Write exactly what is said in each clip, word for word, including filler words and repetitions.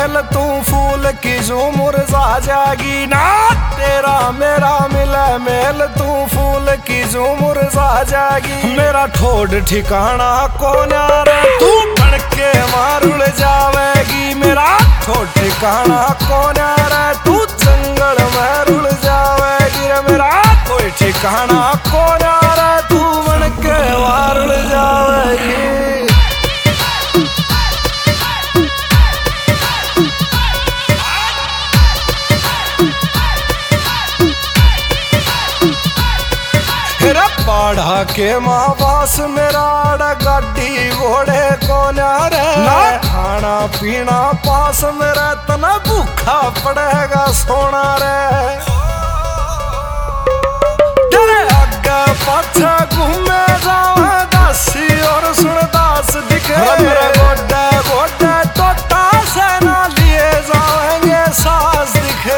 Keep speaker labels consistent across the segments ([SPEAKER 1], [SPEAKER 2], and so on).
[SPEAKER 1] Mail तू फूल की जो मुरझा जाएगी ना। तेरा मेरा मिले मेल तू फूल की जो मुरझा जाएगी। मेरा ठोड ठिकाना कौन रे तू बन के मार उड़ जावेगी। मेरा ठोड ठिकाना कौन रे तू जंगल में उड़ जावेगी रे। मेरा कोई ठिकाना कौन रे तू बन के मार उड़ जावेगी। पढ़ा के माँ बास मेरा गाड़ी घोड़े कौन रे ना। खाना पीना पास मेरा तना भूखा पड़ेगा सोना रे। तेरे आगे पाछे घूमे जावे दासी और सुन दास दिखे। मेरे गोडे गोडे टोटा से ना लिए जाएंगे सास दिखे।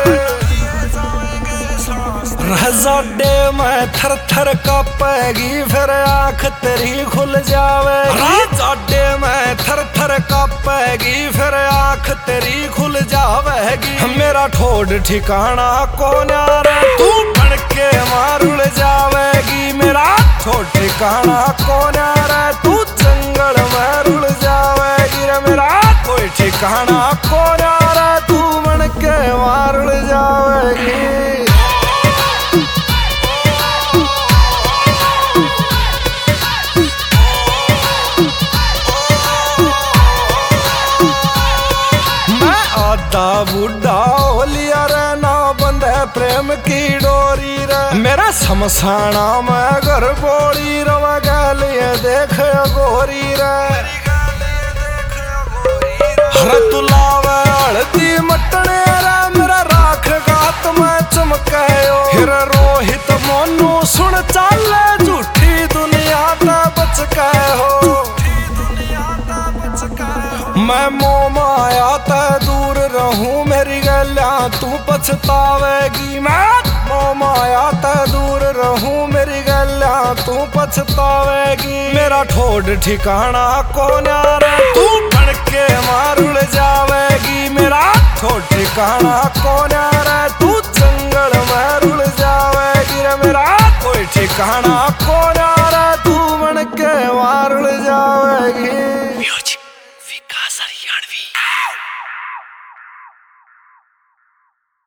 [SPEAKER 1] रजाडे में थर थर कापेगी फिर आँख तेरी खुल जावे। रजाडे में थर थर कापेगी फिर आँख तेरी खुल जावेगी। मेरा ठोड ठिकाना कौन रे तू बन के मार उड़ जावेगी। मेरा ठोड ठिकाना कौन रे तू जंगल में उड़ जावेगी रे। मेरा कोई ठिकाना कौन रे तू बन के मार उड़ जावेगी। बूढ़ा हो लिया रे ना बंधे प्रेम की डोरी रे। मेरा शमशाना में घर बोली रवा गलिए देख गोरी रे। हर तुलावे हल्दी मटने रे मेरा राख गात में चमके। हिर रोहित मोनू सुन चाले झूठी दुनिया ते बच के हो। मैं मोह माया ते दूर रहूं मेरी गलियां तू पछतावेगी। मैं मोह माया ते दूर रहूं मेरी गलियां तू पछतावेगी। मेरा ठोड ठिकाना कौन रे तू बन के मार उड़ जावेगी। मेरा ठोड ठिकाना कौन रे तू जंगल में उड़ जावेगी रे। मेरा कोई ठिकाना कौन रे तू बन के मार उड़ जावेगी।